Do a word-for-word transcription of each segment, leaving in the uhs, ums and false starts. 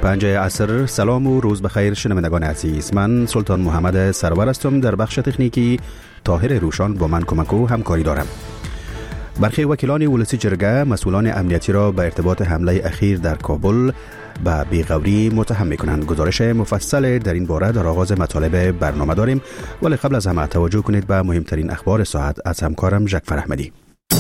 پنج عصر. سلام و روز بخیر شنوندگان عزیز. من سلطان محمد سرور هستم. در بخش تکنیکی طاهر روشان با من کمک و همکاری دارم. برخی وکیلان ولسی جرگه مسئولان امنیتی را به ارتباط حمله اخیر در کابل به بیغوری متهم می‌کنند. گزارش مفصل در این باره در آغاز مطالب برنامه داریم، ولی قبل از همه توجه کنید به مهمترین اخبار ساعت از همکارم جعفر احمدی.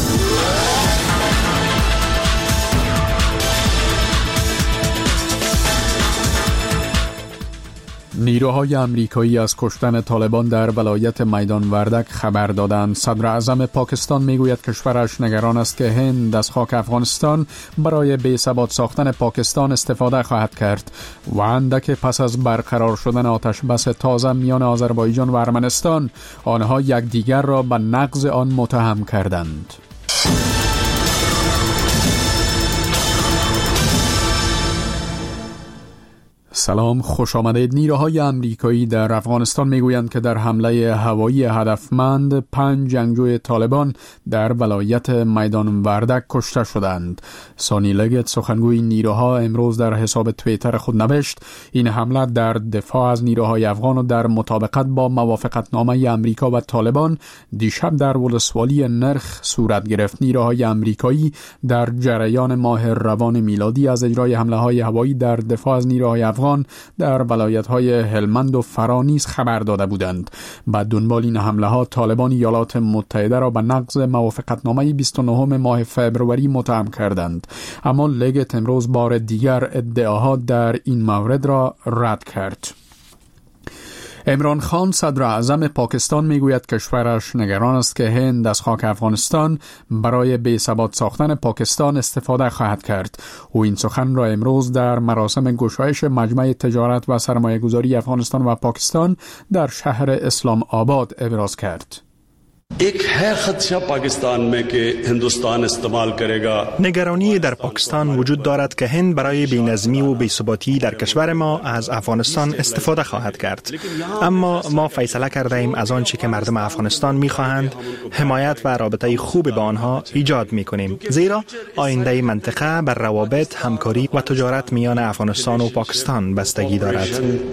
نیروهای امریکایی از کشتن طالبان در ولایت میدان وردک خبر دادند. صدر اعظم پاکستان میگوید کشورش نگران است که هند از خاک افغانستان برای بی‌ثبات ساختن پاکستان استفاده خواهد کرد و اندک پس از برقرار شدن آتش بس تازه میان آذربایجان و ارمنستان، آنها یکدیگر را به نقض آن متهم کردند. سلام، خوش آمدید. نیروهای امریکایی در افغانستان میگویند که در حمله هوایی هدفمند پنج جنگجوی طالبان در ولایت میدان وردک کشته شدند. سانی لگت، سخنگوی نیروها، امروز در حساب توییتر خود نوشت این حمله در دفاع از نیروهای افغان و در مطابقت با موافقتنامه امریکا و طالبان دیشب در ولسوالی نرخ صورت گرفت. نیروهای امریکایی در جریان ماه روان میلادی از اجرای حمله‌های هوایی در دفاع از نیروهای افغان در ولایت‌های هلمند و فرا نیز خبر داده بودند. بعد دنبال این حمله‌ها طالبان ایالات متحده را به نقض موافقتنامه بیست و نهم ماه فبروری متهم کردند، اما لگت امروز بار دیگر ادعاها در این مورد را رد کرد. عمران خان، صدر اعظم پاکستان، میگوید کشورش نگران است که هند از خاک افغانستان برای بی‌ثبات ساختن پاکستان استفاده خواهد کرد. او این سخن را امروز در مراسم گشایش مجمع تجارت و سرمایه‌گذاری افغانستان و پاکستان در شهر اسلام آباد ابراز کرد. एक है खदशा पाकिस्तान में कि हिंदुस्तान इस्तेमाल करेगा. نگرانی در پاکستان وجود دارد که هند برای بی‌نظمی و بی‌ثباتی در کشور ما از افغانستان استفاده خواهد کرد، اما ما فیصله کرده ایم از آنچه که مردم افغانستان می‌خواهند حمایت و رابطه خوب با آنها ایجاد می‌کنیم، زیرا آینده منطقه بر روابط، همکاری و تجارت میان افغانستان و پاکستان بستگی دارد.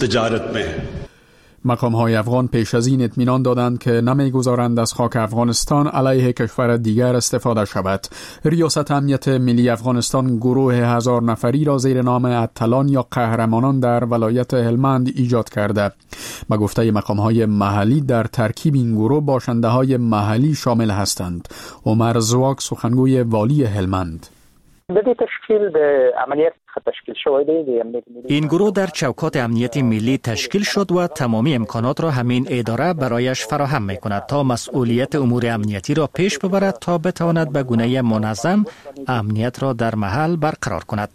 مقام‌های افغان پیش از این اطمینان دادند که نمی‌گذارند از خاک افغانستان علیه کشور دیگر استفاده شود. ریاست امنیت ملی افغانستان گروه هزار نفری را زیر نام اتلان یا قهرمانان در ولایت هلمند ایجاد کرده. به گفته مقام‌های محلی در ترکیب این گروه باشنده‌های محلی شامل هستند. عمر زواک، سخنگوی والی هلمند: این گروه در چوکات امنیت ملی تشکیل شد و تمامی امکانات را همین اداره برایش فراهم می کند تا مسئولیت امور امنیتی را پیش ببرد تا بتواند به گونه منظم امنیت را در محل برقرار کند.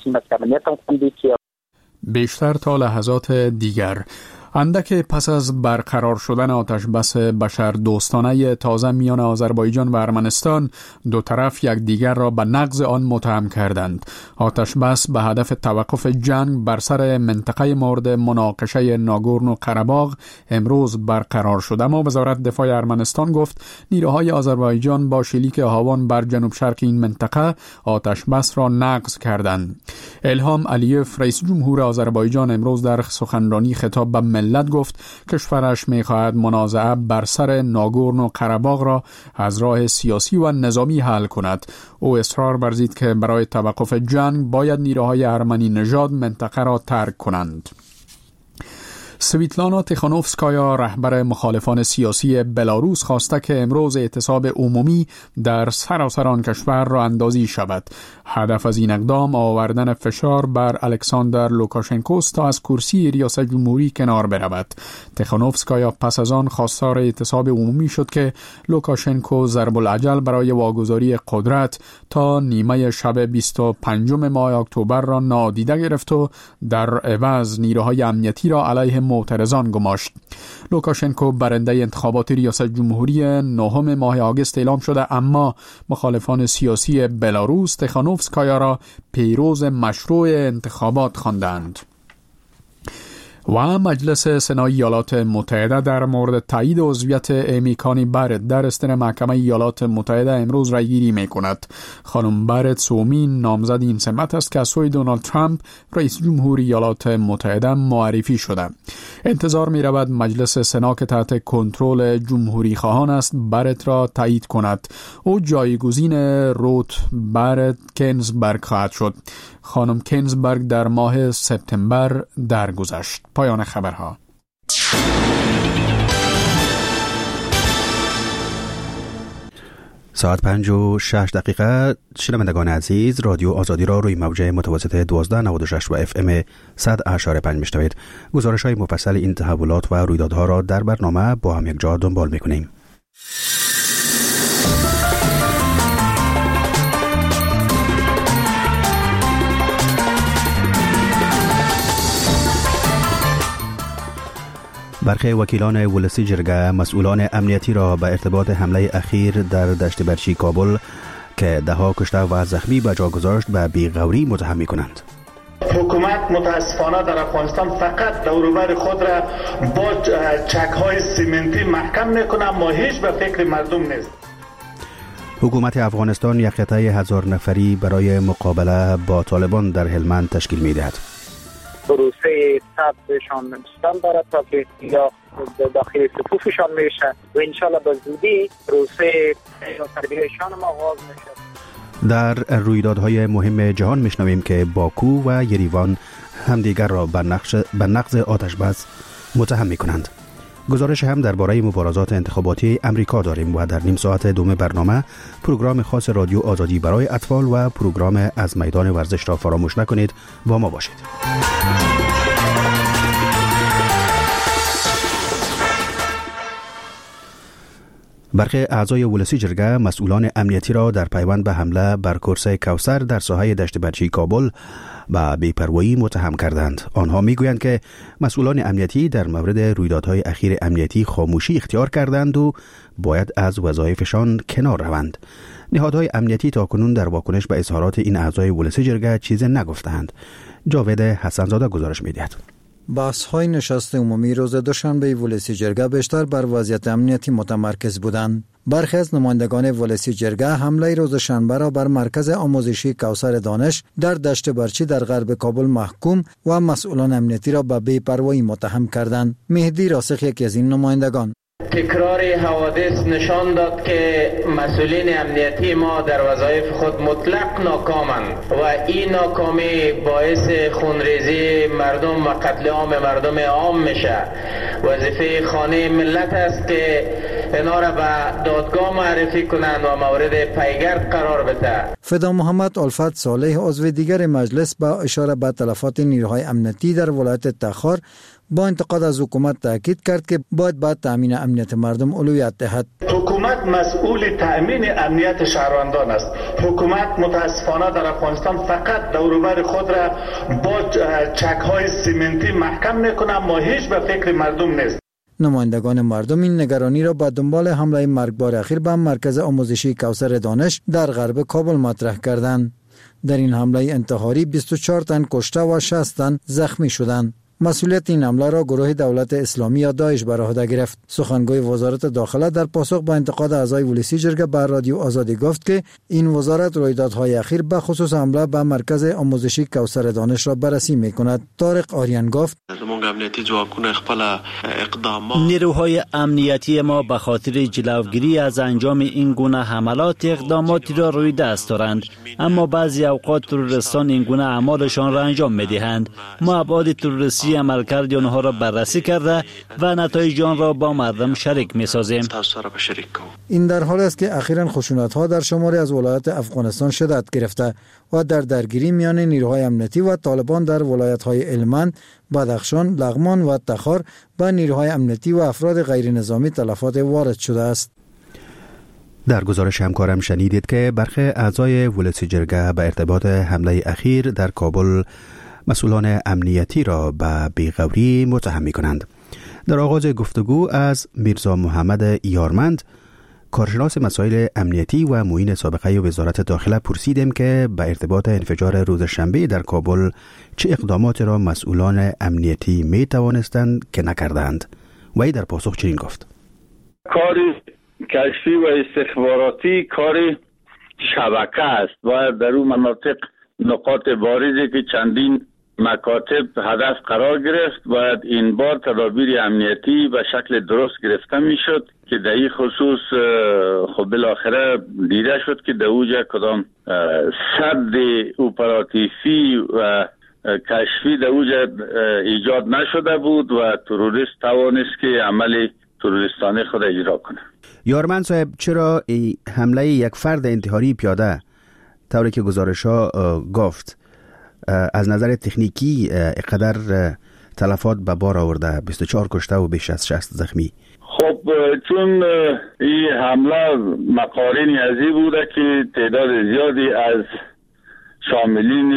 بیشتر تا لحظات دیگر. اندک پس از برقرار شدن آتش بس بشر دوستانه تازه میان آذربایجان و ارمنستان، دو طرف یکدیگر را به نقض آن متهم کردند. آتش بس به هدف توقف جنگ بر سر منطقه مورد مناقشه ناگورنو قره‌باغ امروز برقرار شد، اما وزارت دفاع ارمنستان گفت نیروهای آذربایجان با شلیک هاون بر جنوب شرق این منطقه آتش بس را نقض کردند. الهام علیف، رئیس جمهور آذربایجان، امروز در سخنرانی خطاب به ملت گفت کشورش می‌خواهد منازعه بر سر ناگورنو قره‌باغ را از راه سیاسی و نظامی حل کند. او اصرار ورزید که برای توقف جنگ باید نیروهای ارمنی نژاد منطقه را ترک کنند. سویتلانا تیخانوفسکایا، رهبر مخالفان سیاسی بلاروس، خواسته که امروز اعتصاب عمومی در سراسر آن کشور را اندازی شود. هدف از این اقدام آوردن فشار بر الکساندر لوکاشنکوست تا از کرسی ریاست جمهوری کنار برود. تیخانوفسکایا پس از آن خواستار اعتصاب عمومی شد که لوکاشنکو ضرب العجل برای واگذاری قدرت تا نیمه شب بیست و پنجم ماه اکتبر را نادیده گرفت و در عوض نیروهای امنیتی را علیه معترضان گماشت. لوکاشنکو برنده انتخابات ریاست جمهوری نهم ماه آگوست اعلام شده، اما مخالفان سیاسی بلاروس تیخانوفسکایا را پیروز مشروع انتخابات خواندند. و مجلس سنای ایالات متحده در مورد تایید عضویت امی کانی بارت در استن محکمه ایالات متحده امروز رای گیری می کند. خانم بارت سومین نامزد این سمت است که از سوی دونالد ترامپ رئیس جمهور ایالات متحده معرفی شده. انتظار می رود مجلس سنا که تحت کنترل جمهوری خواهان است بارت را تایید کند. او جایگزین روت بارت کنزبرگ خواهد شد. خانم کنزبرگ در ماه سپتامبر درگذشت. پایان خبرها. ساعت پنج و شش دقیقه. شنوندگان عزیز، رادیو آزادی را روی موج متوسط دوازده نود و شش و اف ام صد و اشاره پنج میشنوید. گزارش های مفصل این تحولات و رویدادها را در برنامه با هم یک جا دنبال میکنیم. برخی وکیلان ولسی جرگه مسئولان امنیتی را به ارتباط حمله اخیر در دشت برچی کابل که دهها کشته و زخمی به جا گذاشت به بیغوری متهم می‌کنند. حکومت متاسفانه در افغانستان فقط دوروبر خود را با چک‌های سیمنتی محکم می‌کنه، ما هیچ به فکر مردم نیست. حکومت افغانستان یک خطه هزار نفری برای مقابله با طالبان در هلمند تشکیل می‌دهد. پروسه ثبتشان نوشتن دارد تا که یا داخل صفوفشان میشه و انشالله به زودی پروسه تربیتشان هم آغاز میشه. در رویدادهای مهم جهان میشنویم که باکو و یریوان همدیگر را به نقض آتش بس متهم میکنند. گزارش هم درباره مبارزات انتخاباتی امریکا داریم و در نیم ساعت دوم برنامه پروگرام خاص رادیو آزادی برای اطفال و پروگرام از میدان ورزش را فراموش نکنید. با ما باشید. برخی اعضای ولسی جرگه مسئولان امنیتی را در پیوند به حمله بر کورس کوثر در ساحه دشت برچی کابل به بی‌پروایی متهم کردند. آنها میگویند که مسئولان امنیتی در مورد رویدادهای اخیر امنیتی خاموشی اختیار کردند و باید از وظایفشان کنار روند. نهادهای امنیتی تاکنون در واکنش به اظهارات این اعضای ولسی جرگه چیز نگفتند. جاوید حسنزاده گزارش می‌دهد. بحث های نشست عمومی روز دوشنبه ولسی جرگه بیشتر بر وضعیت امنیتی متمرکز بودند. برخی از نمایندگان ولسی جرگه حمله روز شنبه را بر مرکز آموزشی کوثر دانش در دشت برچی در غرب کابل محکوم و مسئولان امنیتی را به بی‌پروایی متهم کردند. مهدی راسخ یکی از این نمایندگان: تکرار حوادث نشان داد که مسئولین امنیتی ما در وظایف خود مطلق ناکامند و این ناکامی باعث خونریزی مردم و قتل عام مردم عام میشه. وظیفه خانه ملت است که اینا را به دادگاه معرفی کنند و مورد پیگرد قرار بده. فدا محمد الفت صالح عضو دیگر مجلس با اشاره به تلفات نیروهای امنیتی در ولایت تخار با انتقاد از حکومت تاکید کرد که باید با تامین امنیت مردم اولویت دهد. حکومت مسئول تامین امنیت شهروندان است. حکومت متاسفانه در افغانستان فقط دوروبر خود را با چک‌های سیمنتی محکم میکنه، ما هیچ به فکر مردم نیست. نمایندگان مردم این نگرانی را به دنبال حمله مرگبار اخیر به مرکز آموزشی کوثر دانش در غرب کابل مطرح کردند. در این حمله انتحاری بیست و چهار تن کشته و شصت تن زخمی شدند. مسئولیت این حمله را گروه دولت اسلامی یا داعش بر عهده گرفت. سخنگوی وزارت داخله در پاسخ به انتقاد اعضای ولسی جرگه بر رادیو آزادی گفت که این وزارت رویدادهای اخیر به خصوص حمله به مرکز آموزشی کوثر دانش را بررسی می‌کند. طارق آریان گفت: نیروهای امنیتی ما به خاطر جلوگیری از انجام این گونه حملات اقداماتی را روی دست دارند، اما بعضی اوقات تروریستان این گونه اعمالشان را انجام می‌دهند. ما ابعاد تروریستی عملکرد آنها را بررسی کرده و نتایج آن را با مردم شریک می‌سازیم. این در حالی است که اخیراً خشونت‌ها در شماری از ولایات افغانستان شدت گرفته و در درگیری میان نیروهای امنیتی و طالبان در ولایت‌های هلمند، بدخشان، لغمان و تخار با نیروهای امنیتی و افراد غیر نظامی تلفات وارد شده است. در گزارش همکارم شنیدید که برخی اعضای ولسی جرگه به ارتباط حمله اخیر در کابل مسئولان امنیتی را به بیغوری متهم می‌کنند. در آغاز گفتگو از میرزا محمد یارمند کارشناس مسائل امنیتی و معین سابقه وزارت داخله پرسیدیم که به ارتباط انفجار روز شنبه در کابل چه اقدامات را مسئولان امنیتی می توانستند که نکردند. وی در پاسخ چنین گفت: کار کشفی و استخباراتی کار شبکه است. باید در اون مناطق نقاط بارزی که چندین مکاتب هدف قرار گرفت، باید این بار تدابیر امنیتی به شکل درست گرفته می شد که در این خصوص خب بالاخره دیده شد که در اوجه کدام سد اپراتیفی و کشفی در اوجه ایجاد نشده بود و تروریست توانست که عمل تروریستانه خود اجرا کنه. یارمند صاحب، چرا حمله یک فرد انتحاری پیاده طوری که گزارش ها گفت از نظر تکنیکی اقدر تلفات به بار آورده، بیست و چهار کشته و بیش از شصت زخمی؟ خب چون این حمله مقارنی ازی بوده که تعداد زیادی از شاملین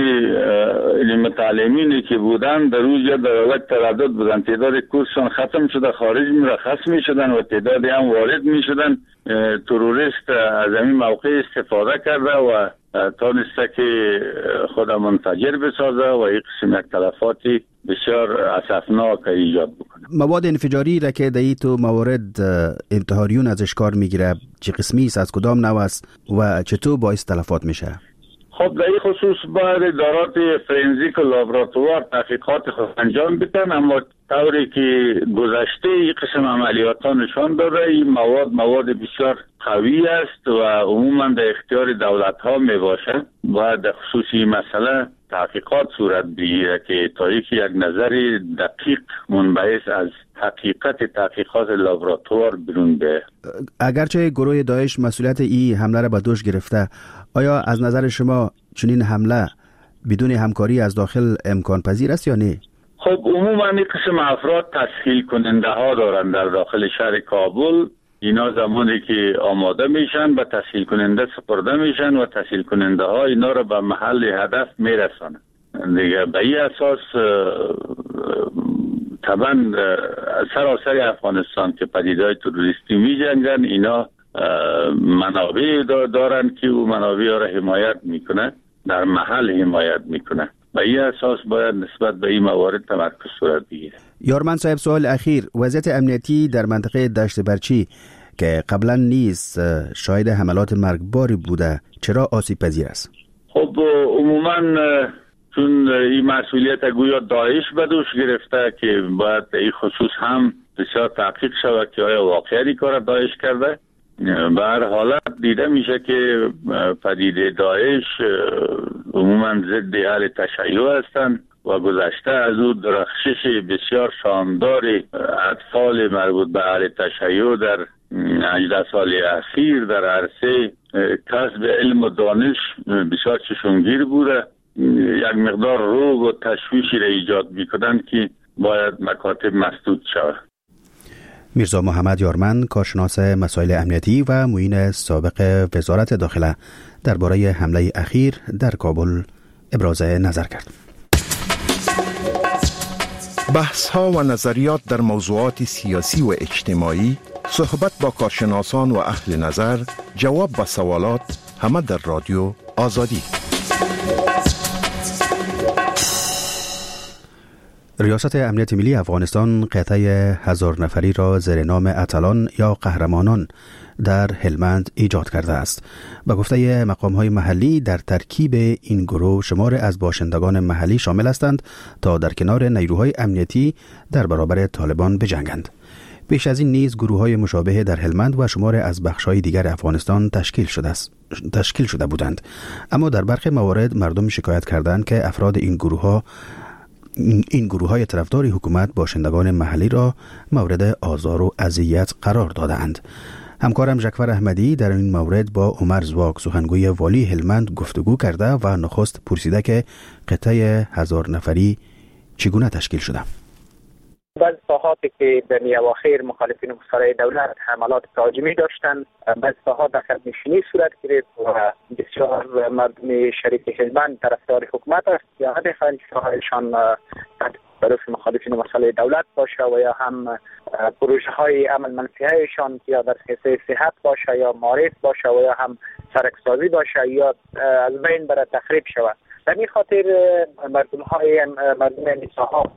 علم تعلیمینی که بودن در روز یا در حالت تردد بودن، تعداد کورسشان ختم شده، خارج مرخص می شدن و تعدادی هم وارد می شدن. تروریست از این موقع استفاده کرده و تانسته که خود منفجر بسازه و یک قسم یک تلفاتی بسیار اسفناک ایجاد بکنه. مواد انفجاری را که در تو موارد انتحاریون ازش کار میگیره چه قسمی است، از کدام نوع است و چطور باعث تلفات میشه؟ خب در این خصوص باید ادارات فرنزیک و لابراتوار تحقیقات خود انجام بدن، اما طوری که گذشته این قسم عملیات ها نشان داده این مواد مواد بسیار قوی است و عموما در اختیار دولت ها می باشد. باید در خصوصی مسئله تحقیقات صورت بگیره که تا یک نظر دقیق منبعث از حقیقت تحقیقات لابراتوار بیرون به. اگرچه گروه داعش مسئولیت این حمله را به دوش گرفته، آیا از نظر شما چنین حمله بدون همکاری از داخل امکان پذیر است یا نه؟ خب عموما این قسم افراد تسهیل کننده ها دارند در داخل شهر کابل. اینا زمانی که آماده میشن به تسهیل کننده سپرده میشن و تسهیل کننده ها اینا را به محل هدف میرسانند. دیگه به این اساس طبعا سراسر افغانستان که پدیده‌های تروریستی می جنگن، اینا منابع دارن که او منابع را حمایت میکنه، در محل حمایت میکنه. به این اساس باید نسبت به این موارد تمرکز صورت بگیره. یارمند صاحب، سوال اخیر، وضعیت امنیتی در منطقه دشت برچی که قبلا نیز شاهد حملات مرگباری بوده چرا آسیب پذیر است؟ خب عموما چون این مسئولیت گویا داعش به دوش گرفته که باید این خصوص هم بسیار تحقیق شود که آیا واقعا کار داعش کرده. به هر حالت دیده میشه که پدیده داعش عموما ضد اهل تشیع هستند و گذشته از او درخشش بسیار شاندار اطفال مربوط به اهل تشیع در هجده سال اخیر در عرصه کسب علم و دانش بسیار چشمگیر بوده. یک مقدار روگ و تشویشی را ایجاد میکنند که باید مکاتب مسدود شود. میرزا محمد یارمند، کارشناس مسائل امنیتی و معین سابق وزارت داخله، درباره حمله اخیر در کابل ابراز نظر کرد. بحث ها و نظریات در موضوعات سیاسی و اجتماعی، صحبت با کارشناسان و اهل نظر، جواب به سوالات، همه در رادیو آزادی. ریاست امنیت ملی افغانستان قطعه هزار نفری را زیر نام اتلان یا قهرمانان در هلمند ایجاد کرده است. به گفته مقام‌های محلی در ترکیب این گروه شمار از باشندگان محلی شامل هستند تا در کنار نیروهای امنیتی در برابر طالبان بجنگند. پیش از این نیز گروه‌های مشابه در هلمند و شمار از بخش‌های دیگر افغانستان تشکیل شده است. تشکیل شده بودند، اما در برخی موارد مردم شکایت کردند که افراد این گروه‌ها این گروه های طرفدار حکومت باشندگان محلی را مورد آزار و اذیت قرار دادند. همکارم ژکفر احمدی در این مورد با عمر زواک، سخنگوی والی هلمند، گفتگو کرده و نخست پرسیده که قطعه هزار نفری چگونه تشکیل شده. بعض ساحاتی که در اواخر مخالفین مصالحه دولت حملات تهاجمی داشتند، بعض ساحات عقب نشینی صورت گرفت و بسیار مردم شریک هلمند طرفدار حکومت است یا هدف انتشارشان طرف مخالفین مسئله دولت باشه و یا هم پروژه های عمل منفیهایشان یا در حوزه صحت باشه یا معارف باشه و یا هم سرکسازی باشه یا از بین بره تخریب شود. به این خاطر مردم های مردم نساها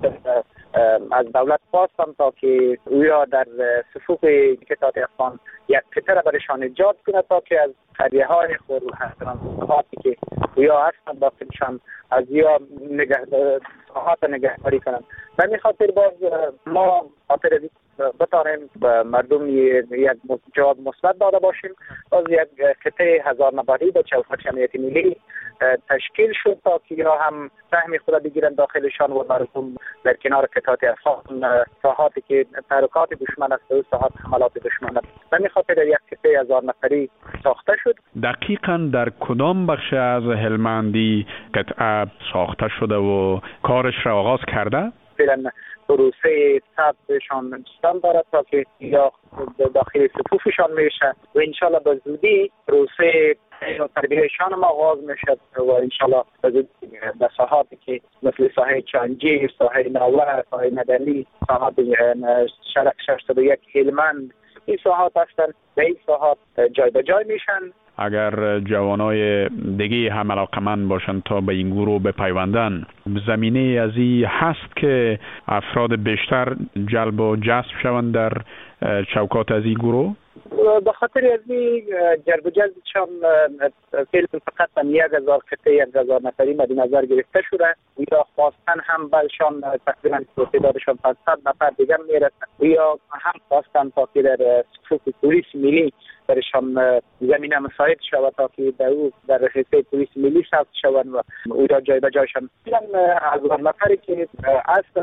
از دولت خواستم تا که اویا در صفوف کتات افغان یک قطره برشان ایجاد کنه تا که از قریه های خود و حسناتی که اویا هستن داخلشان از یا نگه ساحات نگهداری کنن. به این خاطر باز ما خاطر بتانیم به مردم یک جواب مثبت داده باشیم. باز یک قطعه هزار نفری به چوکاٹ امنیت ملی تشکیل شد تا که یا هم سهم خود بگیرن داخلشان و مردم در کنار قطعات افغان ساحاتی که تحرکات دشمن است و ساحات حملات دشمن است. به این خاطر یک قطعه هزار نفری ساخته شد. دقیقاً در کدام بخش از هلمندی قطعه ساخته شده و کارش را آغاز کرده؟ فعلا پروسه ثبتشان دوستان دارد تا که یا داخل صفوفشان میشه و انشالله به زودی پروسه تربیهشان هم آغاز میشه و انشالله به زودی به ساحاتی که مثل ساحه چانجیر، ساحه ناوه، ساحه مدنی، ساحات شرق شصت و یک هلمند، این ساحات هستند و این ساحات جای به جای میشن. اگر جوانای دیگه هم علاقمند باشند تا به این گروه بپیوندن، زمینه از این هست که افراد بیشتر جلب و جذب شوند در چوکات از این گروه؟ به خاطر از این جلب و جذبشان فعلا فقط یک هزار قطعه یک هزار نفری مد نظر گرفته شده و یا خواستن هم بلشان تقریبا تعدادشان پانصد نفر دیگه میرسن و یا هم خواستن تا که در صفوف پلیس ملی برشان زمینه مساعد شود تا که در او در حوزه پلیس ملی ثبت شوند و او را جای به جایشان فعلا هزار نفری که اصل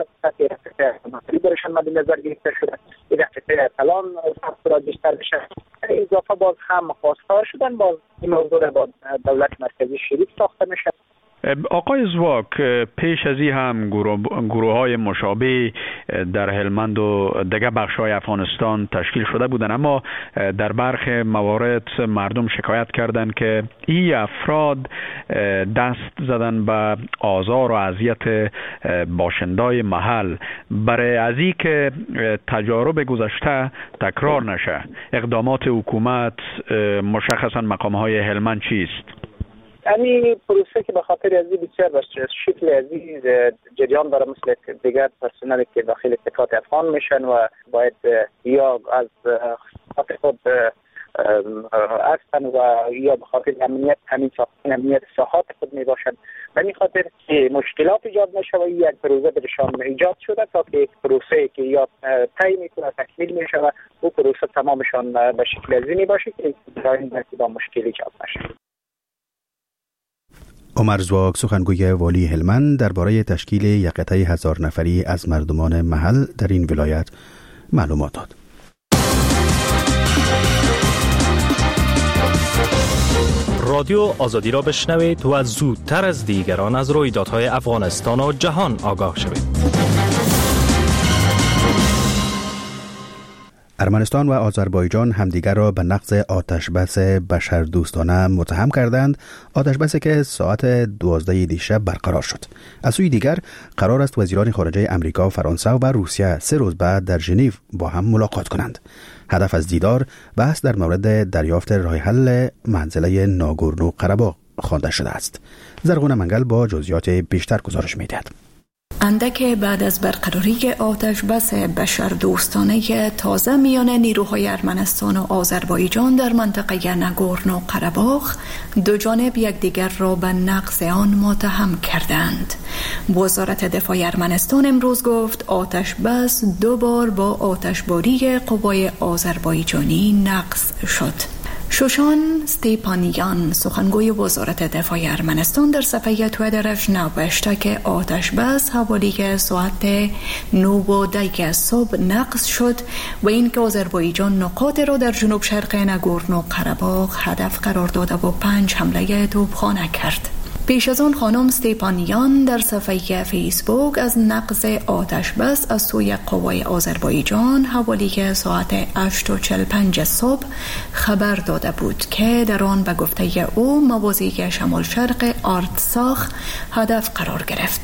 نفری برشان مد نظر گرفته شده این قطعه کلان ثبت را بیشتر بشه. اضافه باز هم خواستار شدن باز این موضوع با دولت مرکزی شریک ساخته میشه. آقای زواک، پیش از این هم گروه, گروه های مشابه در هلمند و دیگر بخش های افغانستان تشکیل شده بودند، اما در برخی موارد مردم شکایت کردند که این افراد دست زدن به آزار و اذیت باشندای محل. برای از این که تجارب گذشته تکرار نشه، اقدامات حکومت مشخصا مقام های هلمند چیست؟ یعنی پروسه که به خاطر از این بسیار به شکل از این جریان داره مثل دیگر پرسنلی که داخل قطعات افغان میشن و باید یا از خاطر خود هستن و یا به خاطر امنیت همین ساختن امنیت ساحات خود می باشن. به این خاطر که مشکلات ایجاد نشه و یک پروسه برشان ایجاد شده تا که پروسه که یا طی میکنه تکمیل میشه و او پروسه تمامشان به شکل از این باشه که این با مشکل ایجاد نشه. عمر زواک، سخنگوی والی هلمند، درباره تشکیل یک قطعه هزار نفری از مردمان محل در این ولایت معلومات داد. رادیو آزادی را بشنوید و زودتر از دیگران از رویدادهای افغانستان و جهان آگاه شوید. ارمنستان و آذربایجان همدیگر را به نقض آتشبس بشردوستانه متهم کردند، آتشبسی که ساعت دوازده دیشب برقرار شد. از سوی دیگر قرار است وزیران خارجه امریکا، فرانسه و روسیه سه روز بعد در ژنو با هم ملاقات کنند. هدف از دیدار بحث در مورد دریافت راه حل منزله ناگورنو قره‌باغ خوانده شده است. زرغون منگل با جزئیات بیشتر گزارش می‌دهد. اندک بعد از برقراری آتش بس بشردوستانه تازه میان نیروهای ارمنستان و آذربایجان در منطقه ناگورنو قره‌باغ، دو جانب یکدیگر را به نقض آن متهم کردند. وزارت دفاع ارمنستان امروز گفت آتش بس دو بار با آتشباری قوای آذربایجانی نقض شد. شوشان ستیپانیان، سخنگوی وزارت دفاع ارمنستان، در صفحه توییترش نوشته که آتش بس حوالی ساعت نه و ده صبح نقض شد و اینکه آذربایجان نقاط را در جنوب شرق ناگورنو قره‌باغ هدف قرار داده و پنج حمله توپخانه کرد. پیش از آن خانم ستیپانیان در صفحه فیسبوک از نقض آتش بس از سوی قوای آذربایجان حوالی ساعت هشت و چهل و پنج صبح خبر داده بود که در آن به گفته او موازی شمال شرق آرتساخ هدف قرار گرفت.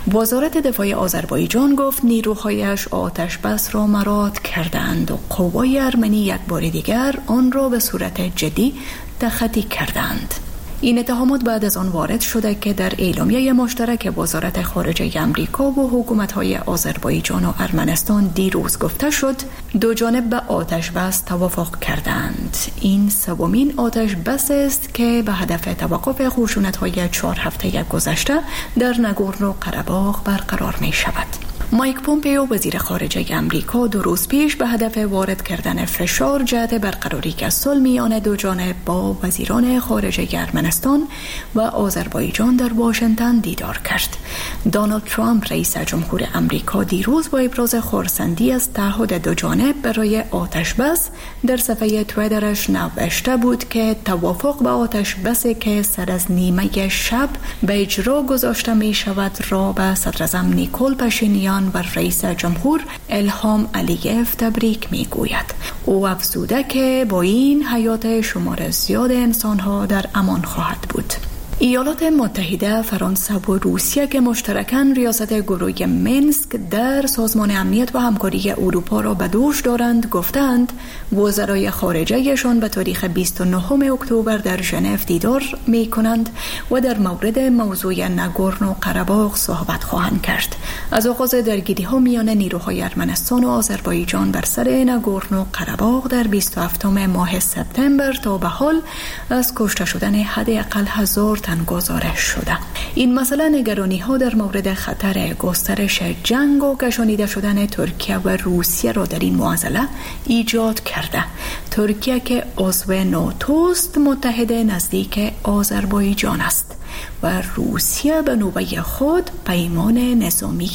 وزارت دفاع آذربایجان گفت نیروهایش آتش بس را مراعات کردند و قوای ارمنی یک بار دیگر آن را به صورت جدی تخطی کردند. این اتهامات بعد از آن وارد شده که در اعلامیه مشترک وزارت خارجه امریکا و حکومت‌های آذربایجان و ارمنستان دیروز گفته شد دو جانب به آتش بس توافق کردند. این سومین آتش بس است که به هدف توقف خشونت‌های چهار هفته گذشته در ناگورنو قره‌باغ برقرار می شود. مایک پومپئو وزیر خارجه امریکا دو روز پیش به هدف وارد کردن فشار جهت برقراری صلح میان دو جانب با وزیران خارجه ارمنستان و آذربایجان در واشنگتن دیدار کرد. دونالد ترامپ رئیس جمهور امریکا دیروز با ابراز خرسندی از تعهد دو جانب برای آتش بس در صفحه توییترش نوشته بود که توافق به آتش بسی که سر از نیمه شب به اجرا گذاشته می شود را به صدراعظم نیکول پاشینیان و رئیس جمهور الهام علیف تبریک می گوید. او افزوده که با این حیات شمار زیاد انسانها در امان خواهد بود. ایالات متحده، فرانسه و روسیه که مشترکاً ریاست گروه منسک در سازمان امنیت و همکاری اروپا را به دوش دارند، گفتند وزرای خارجه‌شان به تاریخ بیست و نهم اکتبر در ژنو دیدار می کنند و در مورد موضوع ناگورنو قره‌باغ صحبت خواهند کرد. از آغاز درگیری ها میان نیروهای ارمنستان و آذربایجان بر سر ناگورنو قره‌باغ در بیست و هفتم ماه سپتامبر تا به حال از کشته شدن حداقل هزار تن گزارش شده. این مسئله نگرانی ها در مورد خطر گسترش جنگ و کشانیده شدن ترکیه و روسیه را در این معضله ایجاد کرده. ترکیه که عضو ناتوست متحد نزدیک آذربایجان است و روسیه به نوبه خود پیمان نظامی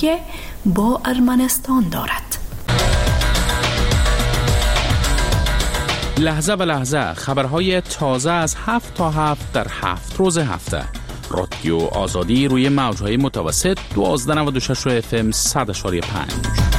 با ارمنستان دارد. لحظه به لحظه خبرهای تازه از هفت تا هفت در هفت روز هفته. رادیو آزادی روی موجهای متوسط دوازده نود و شش اف ام صد اشاری پنج.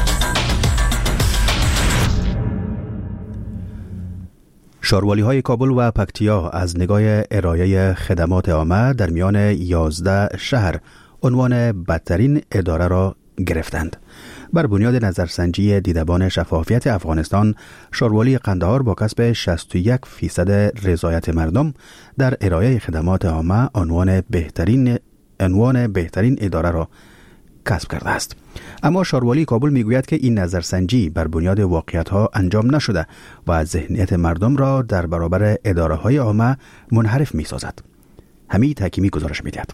شاروالی های کابل و پکتیا از نگاه ارائه خدمات عامه در میان یازده شهر عنوان بدترین اداره را گرفتند. بر بنیاد نظرسنجی دیدبان شفافیت افغانستان، شاروالی قندهار با کسب شصت و یک فیصد رضایت مردم در ارائه خدمات عامه عنوان بهترین عنوان بهترین اداره را کسب کرده است. اما شاروالی کابل میگوید که این نظرسنجی بر بنیاد واقعیت‌ها انجام نشده و ذهنیت مردم را در برابر اداره‌های عامه منحرف می‌سازد. حمید حکیمی گزارش می‌دهد.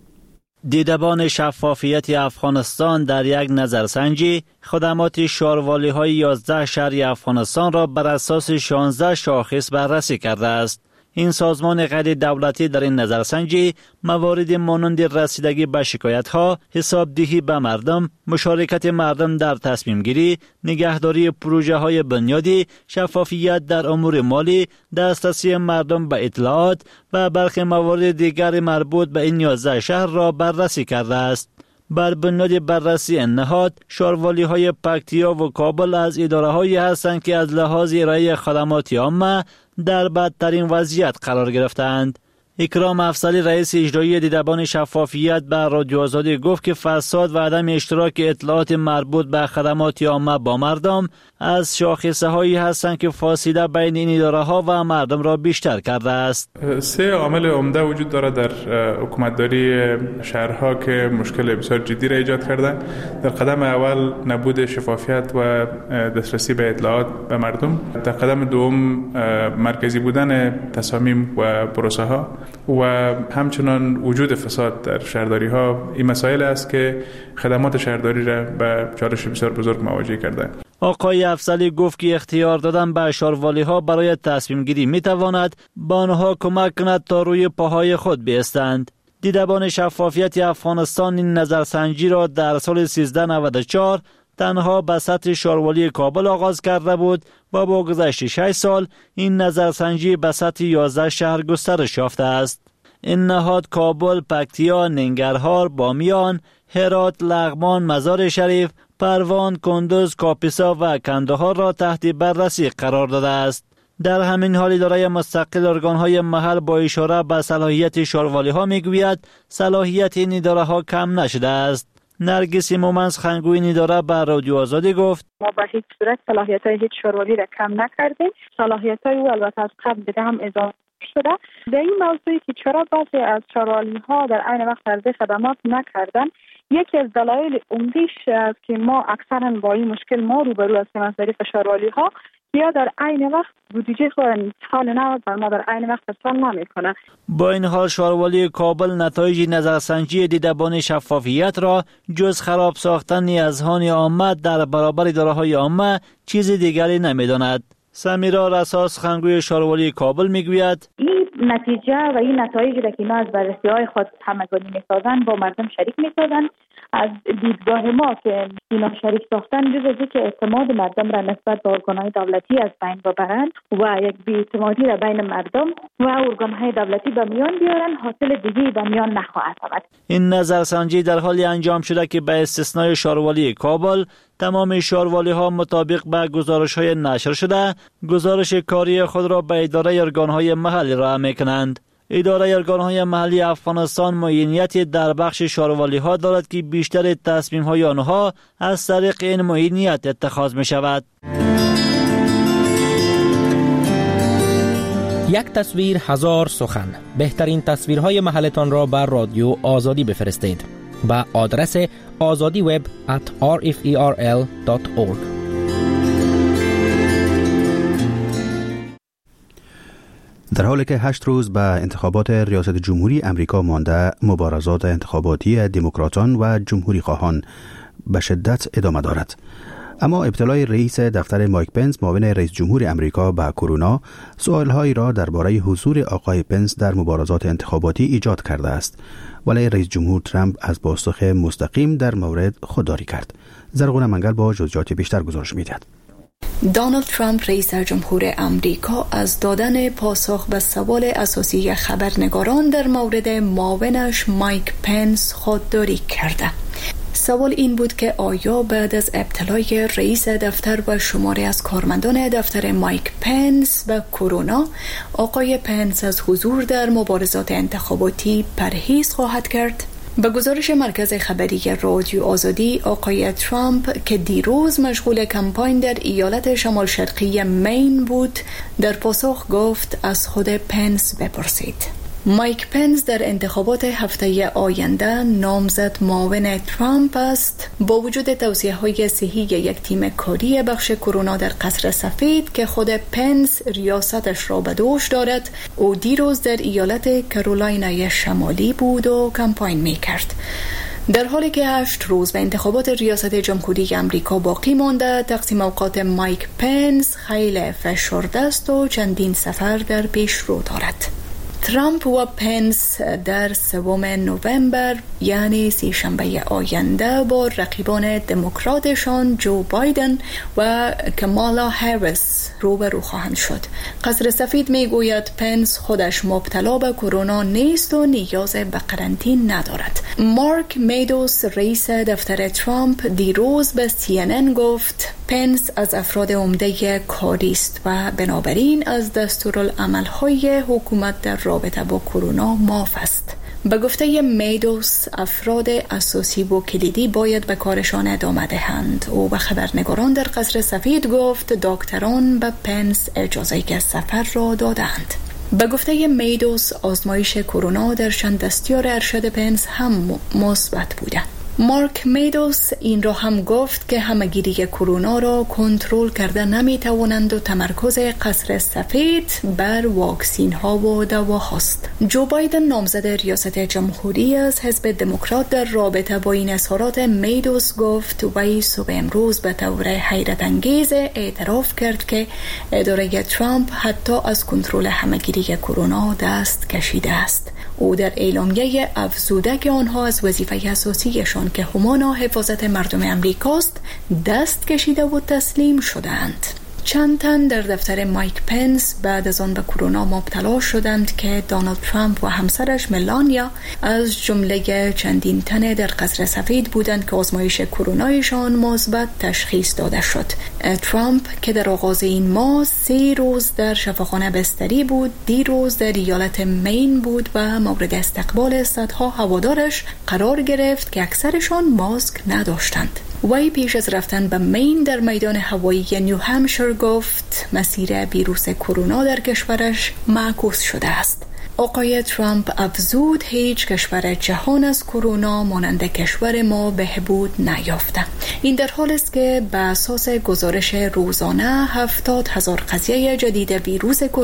دیدبان شفافیت افغانستان در یک نظرسنجی خدمات شاروالی های یازده شهری افغانستان را بر اساس شانزده شاخص بررسی کرده است. این سازمان غیر دولتی در این نظرسنجی موارد مانند رسیدگی به شکایت‌ها، حسابدهی به مردم، مشارکت مردم در تصمیم گیری، نگهداری پروژه‌های بنیادی، شفافیت در امور مالی، دسترسی مردم به اطلاعات و برخی موارد دیگر مربوط به این یازده شهر را بررسی کرده است. بر بنیاد بررسی این نهاد، شاروالی های پکتیا و کابل از اداره هایی هستند که از لحاظ ارائه خدمات عامه در بدترین وضعیت قرار گرفتند. اکرام افضلی رئیس اجرایی دیدبان شفافیت به رادیو آزادی گفت که فساد و عدم اشتراک اطلاعات مربوط به خدمات عامه با مردم از شاخصه هایی هستند که فاصله بین این اداره ها و مردم را بیشتر کرده است. سه عامل عمده وجود دارد در حکومتداری شهرها که مشکل بسیار جدی را ایجاد کرده. در قدم اول نبود شفافیت و دسترسی به اطلاعات به مردم. در قدم دوم مرکزی بودن تصامیم و پروسه ها و همچنان وجود فساد در شهرداری ها. این مسائل است که خدمات شهرداری را به چالش بسیار بزرگ مواجه کرده. آقای افضلی گفت که اختیار دادن به شاروالی ها برای تصمیم گیری می تواند به آنها کمک کند تا روی پاهای خود بایستند. دیدبان شفافیت افغانستان این نظرسنجی را در سال سیزده نود و چهار تنها به سطح شاروالی کابل آغاز کرده بود و با گذشت شش سال این نظرسنجی به سطح یازده شهر گسترش یافته است. این نهاد کابل، پکتیا، ننگرهار، بامیان، هرات، لغمان، مزار شریف، پروان، کندوز، کاپیسا و کندهار را تحت بررسی قرار داده است. در همین حال اداره مستقل ارگان‌های محل با اشاره به صلاحیت شاروالی ها میگوید صلاحیت این اداره ها کم نشده است. نرگس مومنز خنگوی اداره به رادیو آزادی گفت ما به هیچ صورت صلاحیت‌های هیچ شاروالی را کم نکردیم. صلاحیت‌های او البته از قبل دیگه هم اضافه شده. در این موضوعی که چرا بعضی از شاروالی‌ها در عین وقت عرضه خدمات نکردن، یکی از دلایل عمده‌اش است که ما اکثرا با این مشکل ما روبرو هستیم از طریق شاروالی‌ها، یا در عین وقت بودجه خود سال نو بر ما در عین وقت ارسال نمی‌کنه. با این حال شاروالی کابل نتایج نظرسنجی دیدبان شفافیت را جز خراب ساختن اذهان عامه در برابر اداره‌های عامه چیز دیگری نمی‌داند. سمیرا رساس خنگوی شاروالی کابل میگوید این نتیجه و این نتایجی را که اینا از بررسی‌های خود همگانی می‌سازند با مردم شریک می‌سازند. از دیدگاه ما که اینا شریک ساختن جز از که اعتماد مردم را نسبت به ارگان‌های دولتی از بین ببرند و یک بی‌اعتمادی را بین مردم و ارگان‌های دولتی به میان بیارن، حاصل دیگه‌ای به میان نخواهد آمد. این نظرسنجی در حالی انجام شده که به استثنای شاروالی کابل تمام شاروالی‌ها مطابق به گزارش‌های نشر شده گزارش کاری خود را به اداره ارگان‌های محلی ارائه می‌کنند. اداره ارگان‌های محلی افغانستان معینیتی در بخش شاروالی‌ها دارد که بیشتر تصمیم‌های آنها از طریق این معینیت اتخاذ می‌شود. یک تصویر هزار سخن. بهترین تصویرهای محلتان را بر رادیو آزادی بفرستید با آدرس آزادی وب ات آر اف ای آر ال دات اورگ. در حالی که هشت روز به انتخابات ریاست جمهوری امریکا مانده، مبارزات انتخاباتی دموکراتان و جمهوری خواهان به شدت ادامه دارد. اما ابتلای رئیس دفتر مایک پنس معاون رئیس جمهور امریکا به کرونا سوالهایی را درباره حضور آقای پنس در مبارزات انتخاباتی ایجاد کرده است، ولی رئیس جمهور ترامپ از پاسخ مستقیم در مورد خودداری کرد. زرغون منگل با جزئیات بیشتر گزارش می‌دهد. دونالد ترامپ رئیس جمهور امریکا از دادن پاسخ به سوال اساسی خبرنگاران در مورد معاونش مایک پنس خودداری کرده. سوال این بود که آیا بعد از ابتلای رئیس دفتر و شماری از کارمندان دفتر مایک پنس به کرونا، آقای پنس از حضور در مبارزات انتخاباتی پرهیز خواهد کرد؟ به گزارش مرکز خبری رادیو آزادی، آقای ترامپ که دیروز مشغول کمپاین در ایالت شمال شرقی مین بود، در پاسخ گفت از خود پنس بپرسید. مایک پنس در انتخابات هفته آینده نامزد معاون ترامپ است. با وجود توصیه‌های صحی یک تیم کاری بخش کرونا در قصر سفید که خود پنس ریاستش را به دوش دارد، او دیروز در ایالت کارولینای شمالی بود و کمپاین می‌کرد. در حالی که هشت روز به انتخابات ریاست جمهوری امریکا باقی مانده، تقسیم اوقات مایک پنس خیلی فشرده است و چندین سفر در پیش رو دارد. ترامپ و پنس در سوم نوامبر یعنی سی شنبه آینده با رقیبان دموکراتشان جو بایدن و کامالا هریس روبرو خواهند شد. قصر سفید میگوید پنس خودش مبتلا به کرونا نیست و نیاز به قرنطینه ندارد. مارک میدوس رئیس دفتر ترامپ دیروز به سی ان ان گفت پنس از افراد عمده کاری است و بنابراین از دستورالعمل‌های حکومت در رابطه با کرونا معاف است. به گفته میدوس، افراد اساسی و کلیدی باید به کارشان ادامه دهند. او به خبرنگاران در قصر سفید گفت دکتران به پنس اجازه سفر را دادند. به گفته میدوس، آزمایش کرونا در چند دستیار ارشد پنس هم مثبت بوده. مارک میدوس این را هم گفت که همه‌گیری کرونا را کنترل کرده نمی‌توانند و تمرکز قصر سفید بر واکسین ها و دواهاست. جو بایدن نامزد ریاست جمهوری از حزب دموکرات در رابطه با این اظهارات میدوس گفت وی صبح امروز به طور حیرت انگیز اعتراف کرد که اداره ترامپ حتی از کنترل همه‌گیری کرونا دست کشیده است. او در اعلامیه افزوده که آنها از وظیفه اساسیشان که همانا حفاظت مردم امریکاست دست کشیده و تسلیم شدند. چند تن در دفتر مایک پنس بعد از آن به کرونا مبتلا شدند که دونالد ترامپ و همسرش ملانیا از جمله چندین تن در قصر سفید بودند که آزمایش کرونایشان مثبت تشخیص داده شد. ترامپ که در آغاز این ماه سه روز در شفاخانه بستری بود، دیروز در ایالت مین بود و مورد استقبال صدها هوادارش قرار گرفت که اکثرشان ماسک نداشتند. وی پیش از رفتن به مین در میدان هوایی نیو همشیر گفت مسیر ویروس کرونا در کشورش معکوس شده است. آقای ترامپ افزود هیچ کشور جهان از کرونا مانند کشور ما بهبود نیافته. این در حال است که به اساس گزارش روزانه هفتاد هزار قضیه جدید ویروس کرونا